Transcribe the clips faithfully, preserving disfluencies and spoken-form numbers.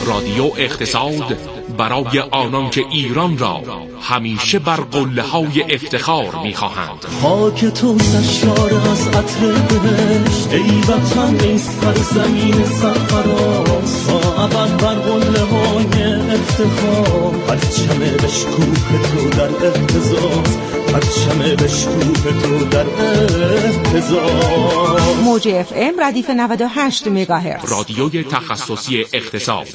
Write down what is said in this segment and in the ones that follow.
رادیو اقتصاد برای آنان که ایران را همیشه بر قله‌های افتخار می‌خواهند. خاک تو سرشار از عطر بهشت، ای وطن ای سرزمین سرفراز، تا ابد بر قله‌های افتخار، پرچم بشکوه تو در اهتزاز، پرچم بشکوه تو در اهتزاز. موج اف ام ردیف نود و هشت مگاهرتز، رادیوی تخصصی اقتصاد.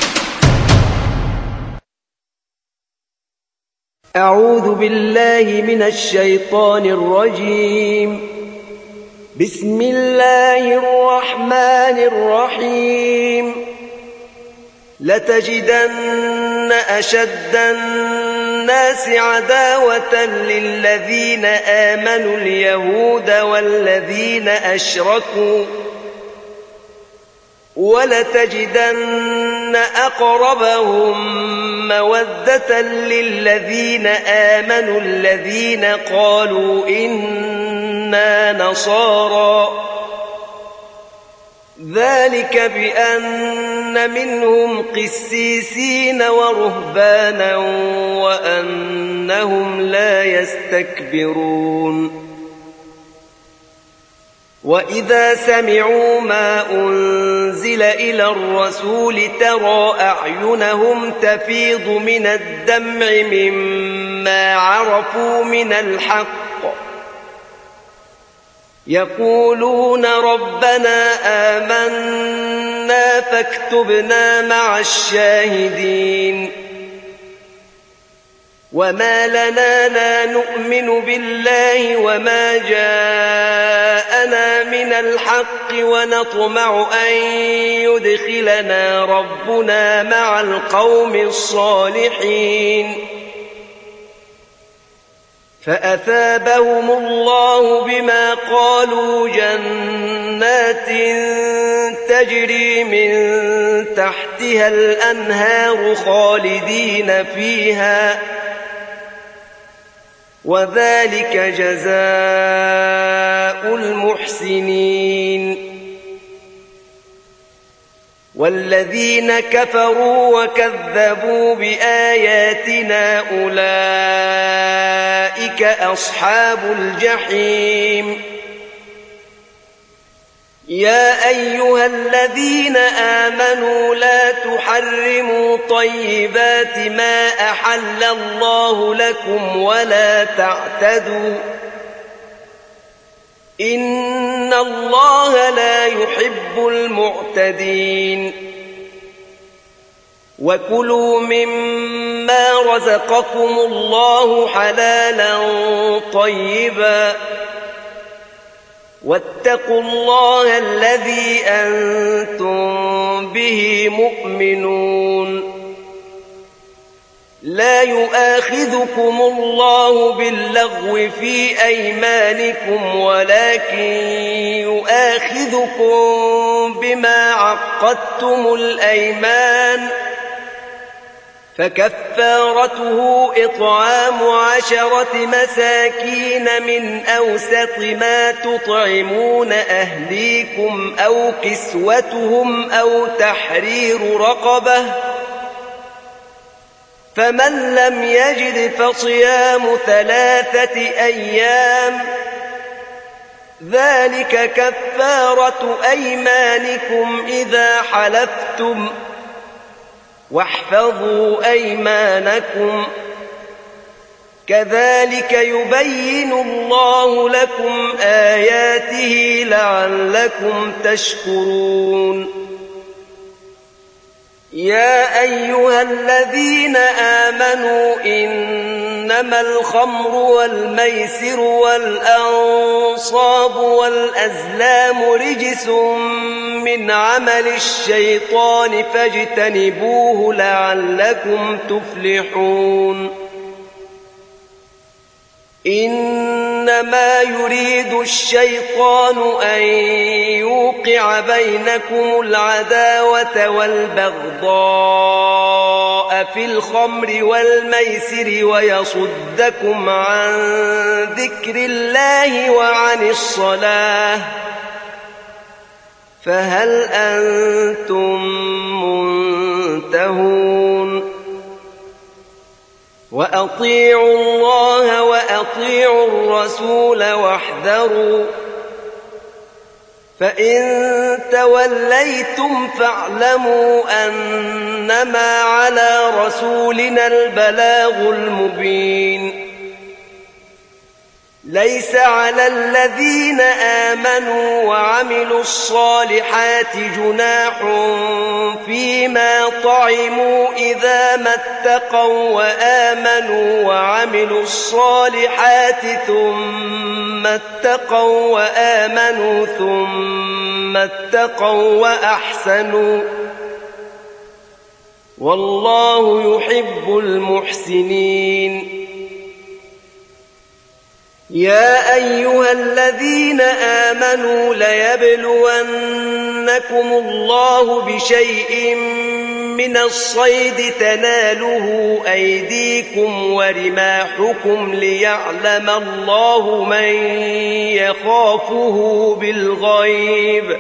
اعوذ بالله من الشیطان الرجیم. بسم الله الرحمن الرحیم. لتجدن اشد الناس عداوة للذین آمنوا اليهود والذین اشركوا ولتجدن أقربهم مودة للذين آمنوا الذين قالوا إنا نصارى، ذلك بأن منهم قسيسين ورهبانا وأنهم لا يستكبرون. وَإِذَا سَمِعُوا مَا أُنزِلَ إِلَى الرَّسُولِ تَرَى أَعْيُنَهُمْ تَفِيضُ مِنَ الدَّمْعِ مِمَّا عَرَفُوا مِنَ الْحَقِّ يَقُولُونَ رَبَّنَا آمَنَّا فَاكْتُبْنَا مَعَ الشَّاهِدِينَ. وما لنا لا نؤمن بالله وما جاءنا من الحق ونطمع أن يدخلنا ربنا مع القوم الصالحين. فأثابهم الله بما قالوا جنات تجري من تحتها الأنهار خالدين فيها، وذلك جزاء المحسنين. والذين كفروا وكذبوا بآياتنا أولئك أصحاب الجحيم. يا أيها الذين آمنوا لا تحرموا طيبات ما أحل الله لكم ولا تعتدوا، إن الله لا يحب المعتدين. وكلوا مما رزقكم الله حلالا طيبا، واتقوا الله الذي أنتم به مؤمنون. لا يؤاخذكم الله باللغو في أيمانكم ولكن يؤاخذكم بما عقدتم الأيمان، فكفارته إطعام عشرة مساكين من أوسط ما تطعمون أهليكم أو كسوتهم أو تحرير رقبة، فمن لم يجد فصيام ثلاثة أيام، ذلك كفارة أيمانكم إذا حلفتم، واحفظوا أيمانكم، كذلك يبين الله لكم آياته لعلكم تشكرون. يا أيها الذين آمنوا إنما الخمر والميسر والأنصاب والأزلام رجس من عمل الشيطان فاجتنبوه لعلكم تفلحون. إنما يريد الشيطان أن يوقع بينكم العداوة والبغضاء في الخمر والميسر ويصدكم عن ذكر الله وعن الصلاة، فهل أنتم ينتهون وأطيعوا الله وأطيعوا الرسول واحذروا فإن توليتم فاعلموا أنما على رسولنا البلاغ المبين ليس على الذين آمنوا وعملوا الصالحات جناح فيما طعموا إذا ما اتقوا وآمنوا وعملوا الصالحات ثم اتقوا وآمنوا ثم اتقوا وأحسنوا والله يحب المحسنين يا أيها الذين آمنوا ليبلونكم الله بشيء من الصيد تناله أيديكم ورماحكم ليعلم الله من يخافه بالغيب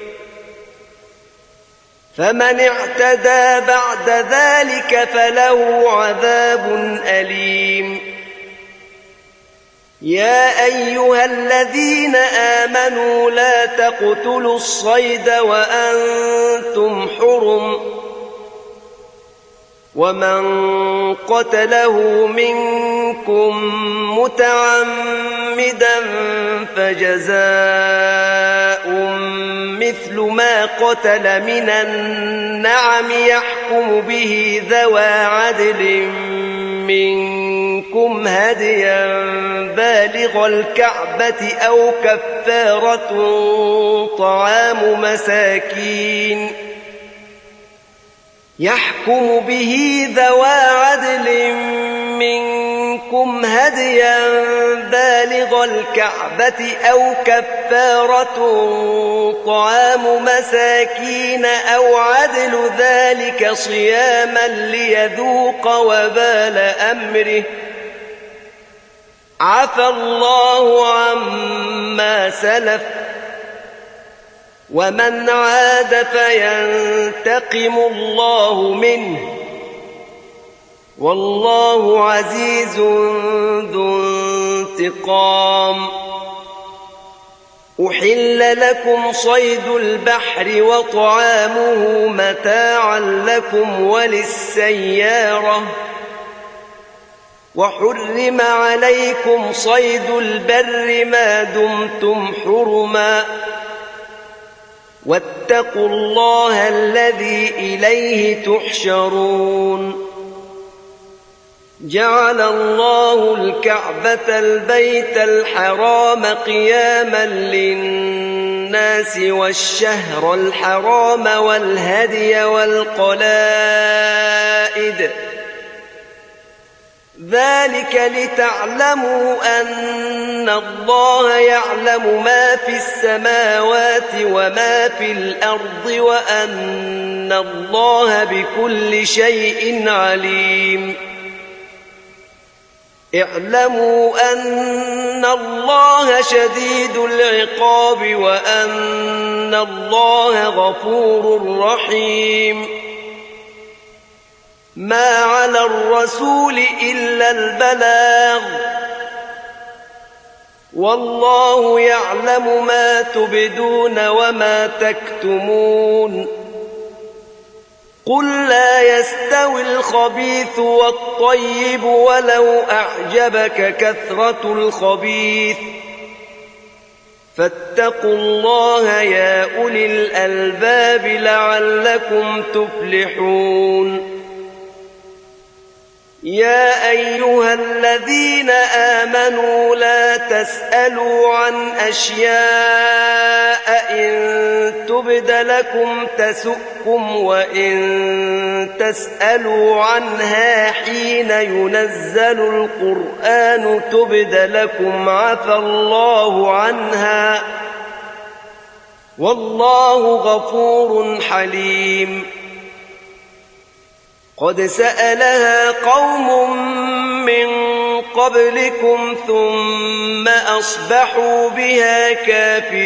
فمن اعتدى بعد ذلك فله عذاب أليم يا أيها الذين آمنوا لا تقتلوا الصيد وأنتم حرم ومن قتله منكم متعمدا فجزاء مثل ما قتل من النعم يحكم به ذوى عدل منكم هديا بالغ الكعبة أو كفارة طعام مساكين يحكم به ذوى عدل منكم هديا بالغ الكعبة أو كفارة طعام مساكين أو عدل ذلك صياما ليذوق وبال أمره عفى الله عما سلف ومن عاد فينتقم الله منه والله عزيز ذو انتقام أحل لكم صيد البحر وطعامه متاعا لكم وللسيارة وحرم عليكم صيد البر ما دمتم حرما واتقوا الله الذي إليه تحشرون جعل الله الكعبة البيت الحرام قياما للناس والشهر الحرام والهدي والقلائد ذلك لتعلموا أن الله يعلم ما في السماوات وما في الأرض وأن الله بكل شيء عليم اعلموا أن الله شديد العقاب وأن الله غفور رحيم ما على الرسول إلا البلاغ والله يعلم ما تبدون وما تكتمون قل لا يستوي الخبيث والطيب ولو أعجبك كثرة الخبيث فاتقوا الله يا أولي الألباب لعلكم تفلحون يا أيها الذين آمنوا لا تسألوا عن أشياء إن تبد لكم تسؤكم وإن تسألوا عنها حين ينزل القرآن تبد لكم عفى الله عنها والله غفور حليم قد سألها قوم من قبلكم ثم أصبحوا بها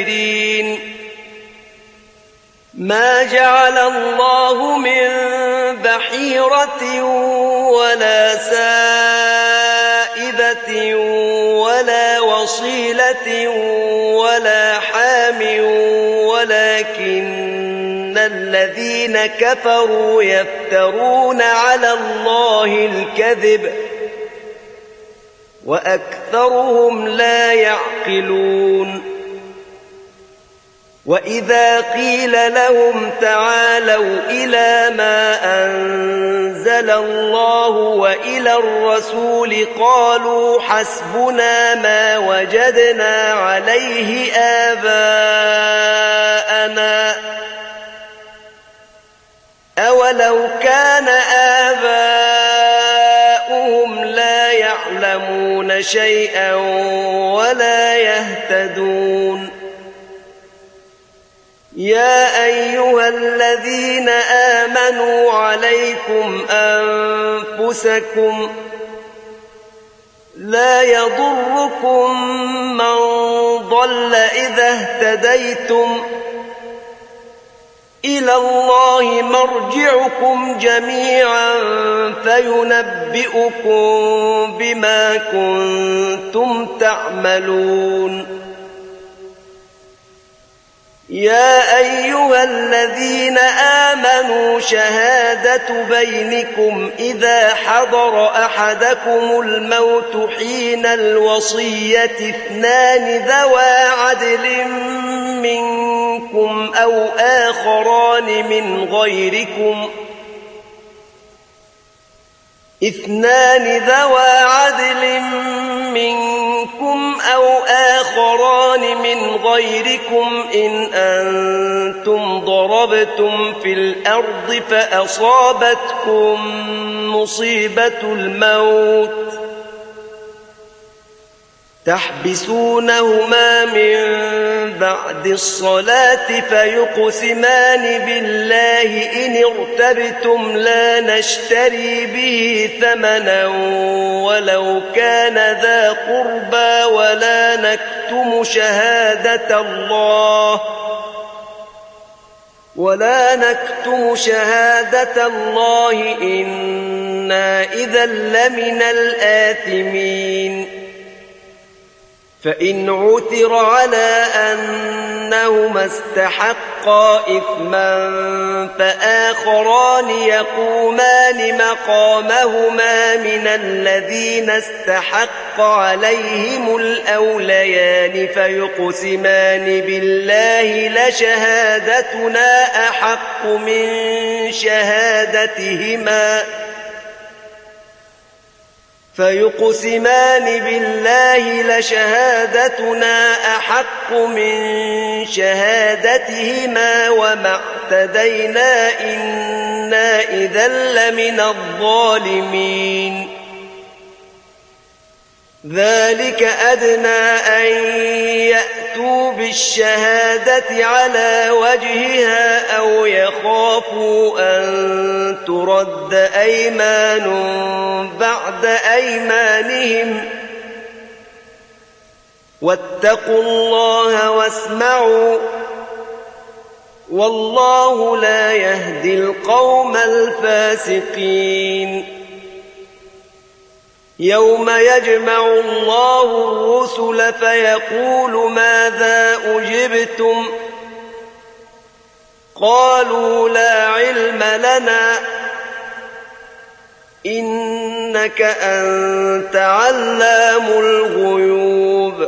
كافرين ما جعل الله من بحيرة ولا سائبة ولا وصيلة ولا حام ولكن الذين كفروا يفترون على الله الكذب وأكثرهم لا يعقلون. وإذا قيل لهم تعالوا إلى ما أنزل الله وإلى الرسول قالوا حسبنا ما وجدنا عليه آباءنا أولو كان آباؤهم لا يعلمون شيئا ولا يهتدون. يا أيها الذين آمنوا عليكم أنفسكم لا يضركم من ضل إذا اهتديتم إلى الله مرجعكم جميعا فينبئكم بما كنتم تعملون. يا أيها الذين آمنوا شهادة بينكم إذا حضر أحدكم الموت حين الوصية اثنان ذوى عدل منكم أو آخران من غيركم اثنان ذوى عدل منكم أو آخران من غيركم إن أنتم ضربتم في الأرض فأصابتكم مصيبة الموت تحبسونهما من بعد الصلاة فيقسمان بالله إن ارتبتم لا نشتري به ثمنا ولو كان ذا قربى ولا نكتم شهادة الله ولا نكتم شهادة الله إنا إذا لمن الآثمين. فإن عثر على أنهما استحقا إثما فآخران يقومان مقامهما من الذين استحق عليهم الأوليان فيقسمان بالله لشهادتنا أحق من شهادتهما فيقسمان بالله لشهادتنا أحق من شهادتهما وما اعتدينا إنا إذا لمن الظالمين. ذلك أدنى أن يأتوا بالشهادة على وجهها أو يخافوا أن ترد أيمان بعد أيمانهم واتقوا الله واسمعوا والله لا يهدي القوم الفاسقين. يوم يجمع الله الرسل فيقول ماذا أجبتم قالوا لا علم لنا إنك أنت علام الغيوب.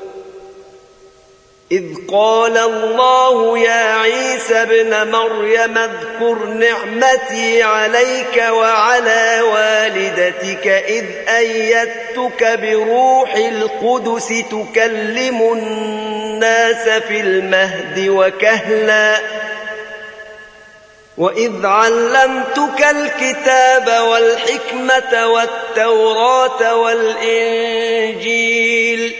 إذ قال الله يا عيسى ابن مريم اذكر نعمتي عليك وعلى والدتك إذ أيدتك بروح القدس تكلم الناس في المهد وكهلا وإذ علمتك الكتاب والحكمة والتوراة والإنجيل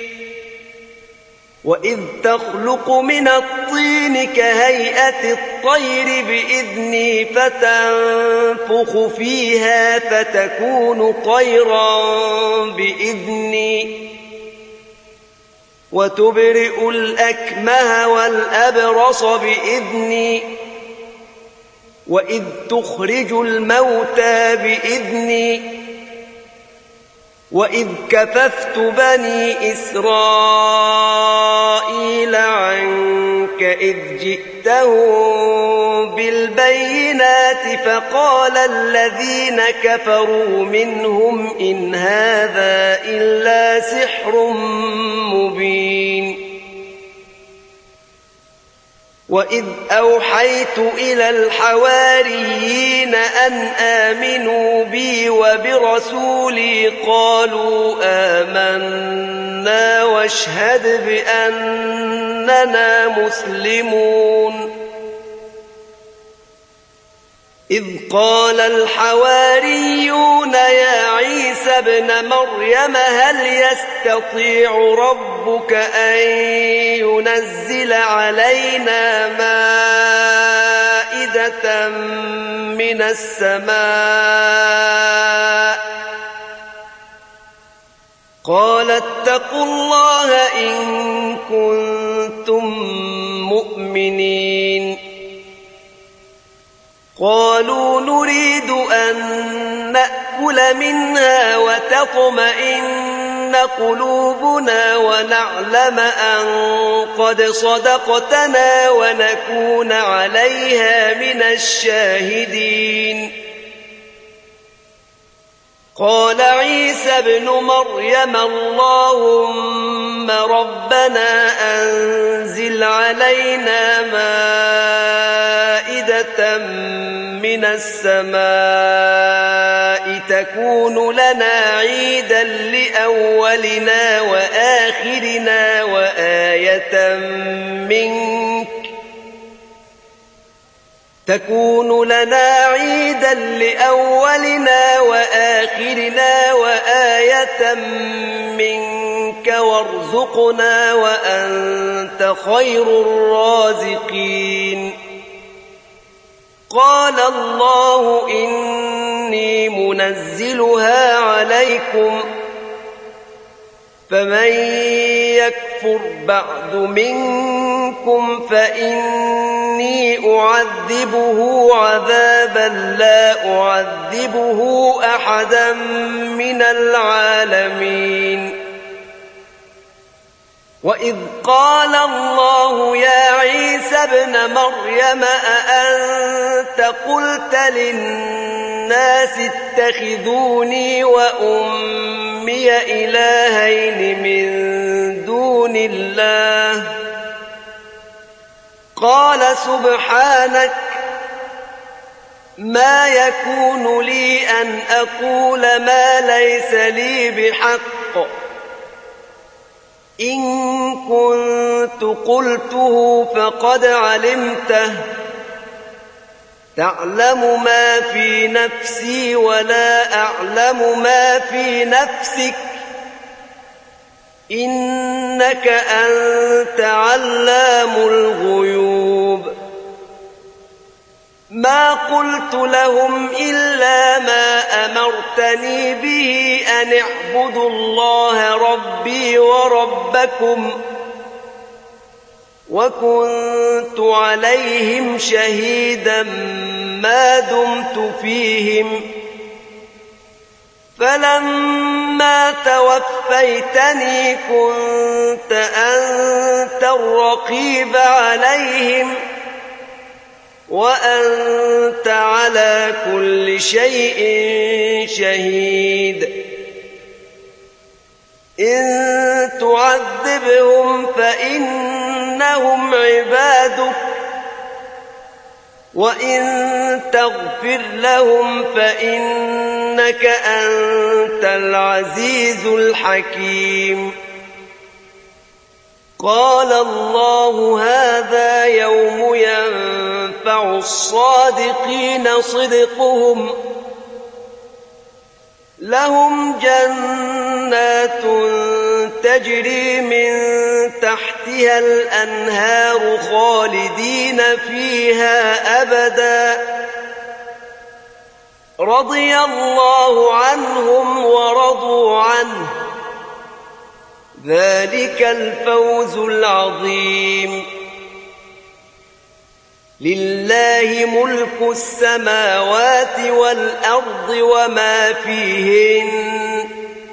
وإذ تخلق من الطين كهيئة الطير بإذني فتنفخ فيها فتكون طيرا بإذني وتبرئ الأكمه والأبرص بإذني وإذ تخرج الموتى بإذني وإذ كففت بني إسرائيل عنك إذ جئتهم بالبينات فقال الذين كفروا منهم إن هذا إلا سحر مبين وإذ أوحيت إلى الحواريين أن آمنوا بي وبرسولي قالوا آمنا واشهد بأننا مسلمون إذ قال الحواريون يا عيسى ابن مريم هل يستطيع ربك أن ينزل علينا مائدة من السماء قال اتقوا الله إن كنتم مؤمنين قالوا نريد أن نأكل منها وتطمئن قلوبنا ونعلم أن قد صدقتنا ونكون عليها من الشاهدين قال عيسى ابن مريم اللهم ربنا أنزل علينا مائدة من السماء تكون لنا عيدا لأولنا وآخرنا وآية منك تكون لنا عيدا لأولنا وآخرنا وآية منك وارزقنا وأنت خير الرازقين قال الله إني منزلها عليكم فمن يكفر بعد منكم فإني أعذبه عذابا لا أعذبه أحدا من العالمين وإذ قال الله يا عيسى ابن مريم أأنت قلت للناس اتخذوني وأمي إلهين من دون الله قال سبحانك ما يكون لي أن أقول ما ليس لي بحق إن كنت قلته فقد علمته تعلم ما في نفسي ولا أعلم ما في نفسك إنك أنت علام الغيوب ما قلت لهم إلا ما أمرتني به أن اعبدوا الله ربي وربكم وكنت عليهم شهيدا ما دمت فيهم فلما توفيتني كنت أنت الرقيب عليهم وأنت على كل شيء شهيد إن تعذبهم فإنهم عبادك وإن تغفر لهم فإنك أنت العزيز الحكيم قال الله هذا يوم ينفع الصادقين صدقهم لهم جنات تجري من تحتها الأنهار خالدين فيها أبدا رضي الله عنهم ورضوا عنه ذلك الفوز العظيم لله ملك السماوات والأرض وما فيهن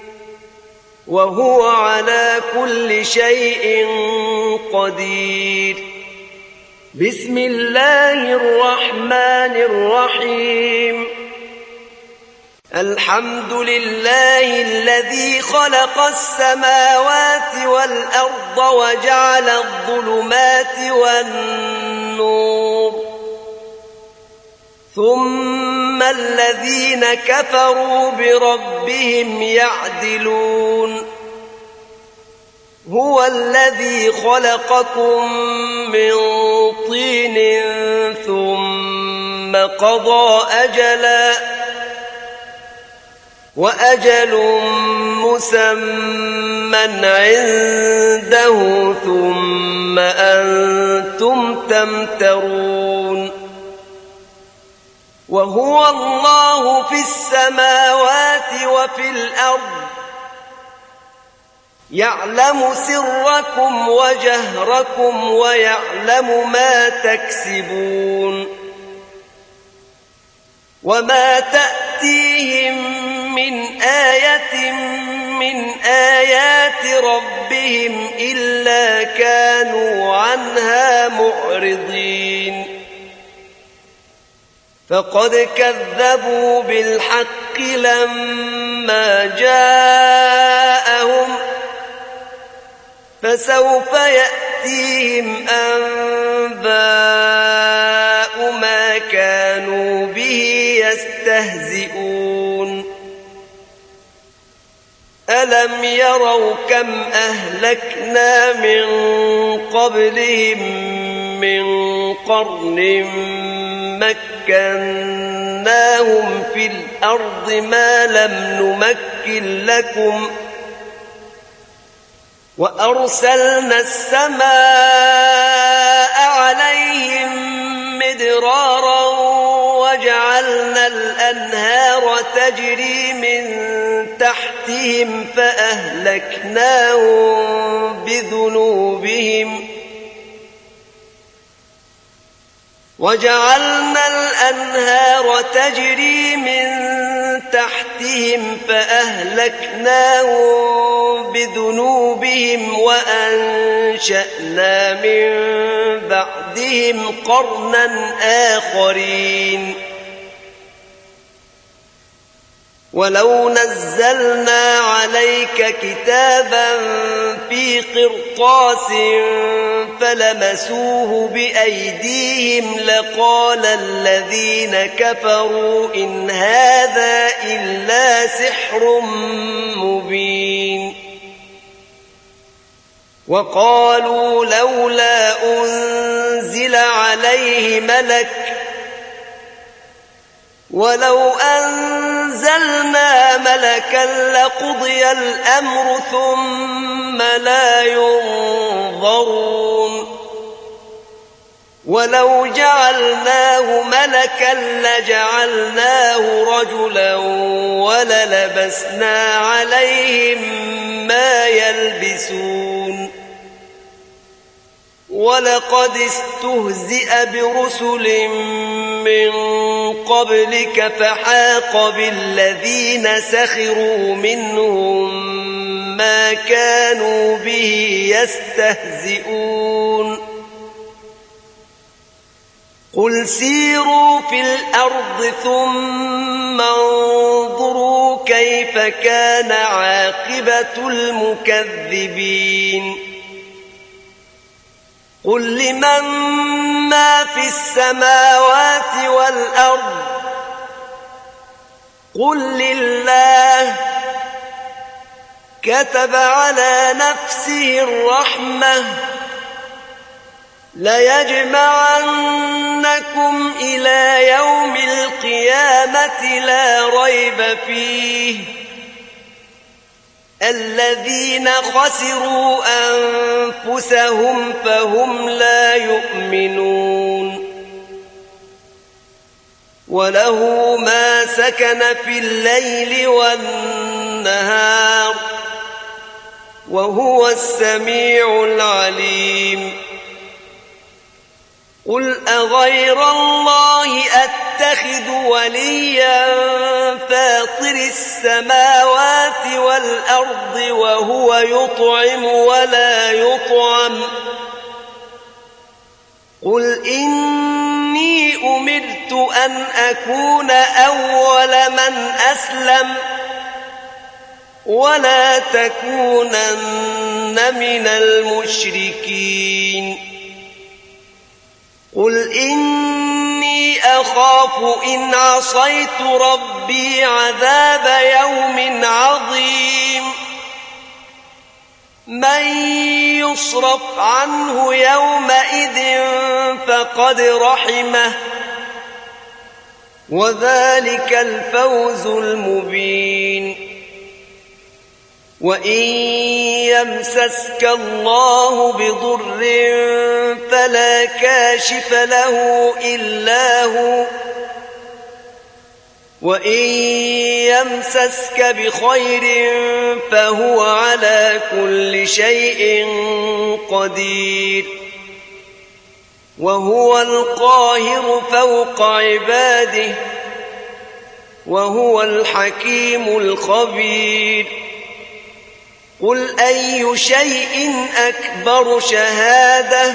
وهو على كل شيء قدير. بسم الله الرحمن الرحيم. الحمد لله الذي خلق السماوات والأرض وجعل الظلمات والنور ثم الذين كفروا بربهم يعدلون. هو الذي خلقكم من طين ثم قضى أجلا وأجل مسمى عنده ثم أنتم تمترون. وهو الله في السماوات وفي الأرض يعلم سركم وجهركم ويعلم ما تكسبون. وما تأتيهم من آية من آيات ربهم إلا كانوا عنها معرضين. فقد كذبوا بالحق لما جاءهم فسوف يأتيهم أنباء ما كانوا به يستهزئون. ألم يروا كم أهلكنا من قبلهم من قرن مكناهم في الأرض ما لم نمكن لكم وأرسلنا السماء عليهم مدرارا وجعلنا الأنهار تجري من تحتهم فأهلكناهم بذنوبهم وجعلنا الأنهار تجري من تحتهم فأهلكناهم بذنوبهم وأنشأنا من بعدهم قرنا آخرين. ولو نزلنا عليك كتابا في قرطاس فلمسوه بأيديهم لقال الذين كفروا إن هذا إلا سحر مبين. وقالوا لولا أنزل عليه ملك ولو أنزلنا ملكا لقضي الأمر ثم لا ينظرون. ولو جعلناه ملكا لجعلناه رجلا وللبسنا عليهم ما يلبسون. ولقد استهزئ برسل من قبلك فحاق بالذين سخروا منهم ما كانوا به يستهزئون. قل سيروا في الأرض ثم انظروا كيف كان عاقبة المكذبين. قل لمن ما في السماوات والأرض قل لله كتب على نفسه الرحمة ليجمعنكم إلى يوم القيامة لا ريب فيه الذين خسروا أنفسهم فهم لا يؤمنون. وله ما سكن في الليل والنهار وهو السميع العليم. قل أغير الله أتخذ وليا فاطر السماوات والأرض وهو يطعم ولا يطعم قل إني أمرت أن أكون أول من أسلم ولا تكونن من المشركين قل إني أخاف إن عصيت ربي عذاب يوم عظيم من يصرف عنه يومئذ فقد رحمه وذلك الفوز المبين وإن يمسسك الله بضر فلا كاشف له إلا هو وإن يمسسك بخير فهو على كل شيء قدير وهو القاهر فوق عباده وهو الحكيم الخبير قل أي شيء أكبر شهادة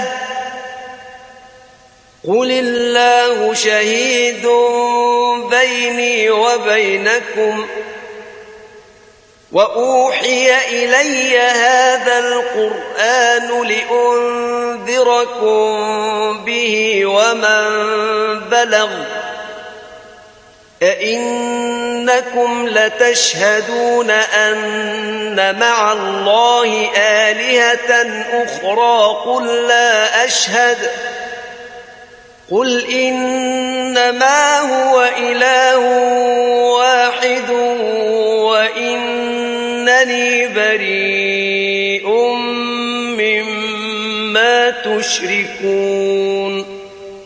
قل الله شهيد بيني وبينكم وأوحي إلي هذا القرآن لأنذركم به ومن بلغ أئنكم لتشهدون أن مع الله آلهة أخرى قل لا أشهد قل إنما هو إله واحد وإنني بريء مما تشركون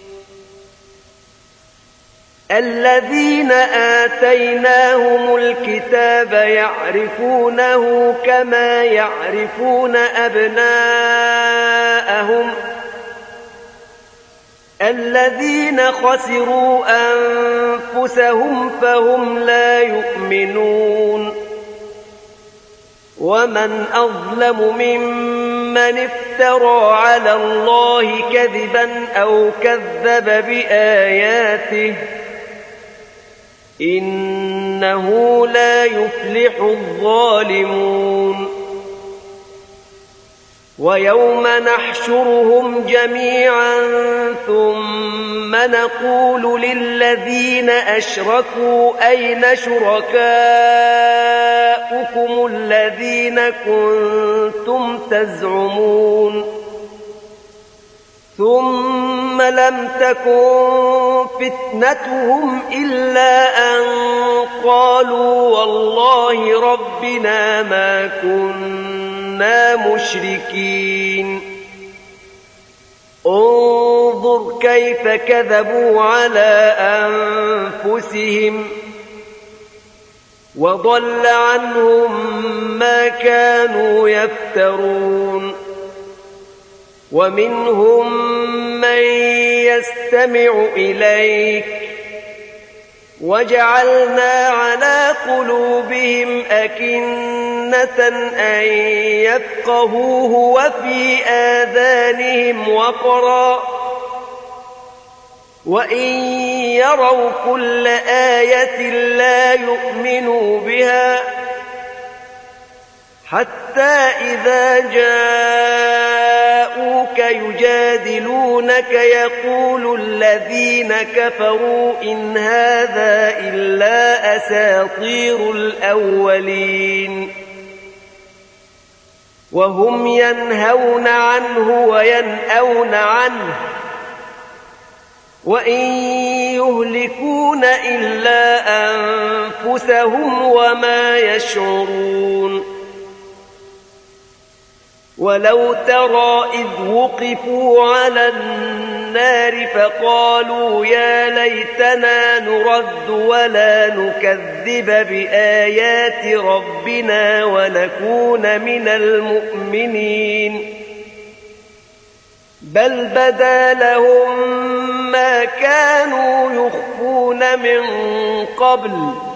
الذين آتيناهم الكتاب يعرفونه كما يعرفون أبناءهم الذين خسروا أنفسهم فهم لا يؤمنون ومن أظلم ممن افترى على الله كذبا أو كذب بآياته إنه لا يفلح الظالمون ويوم نحشرهم جميعا ثم نقول للذين أشركوا أين شركاؤكم الذين كنتم تزعمون ثم لم تكن فتنتهم إلا أن قالوا والله ربنا ما كنا مشركين انظر كيف كذبوا على أنفسهم وضل عنهم ما كانوا يفترون ومنهم من يستمع إليك وجعلنا على قلوبهم أكنة أن يفقهوه وفي آذانهم وقرا وإن يروا كل آية لا يؤمنوا بها حتى إذا جاءوك يجادلونك يقول الذين كفروا إن هذا إلا أساطير الأولين وهم ينهون عنه وينأون عنه وإن يهلكون إلا أنفسهم وما يشعرون ولو ترى إذ وقفوا على النار فقالوا يا ليتنا نرد ولا نكذب بآيات ربنا ونكون من المؤمنين بل بدا لهم ما كانوا يخفون من قبل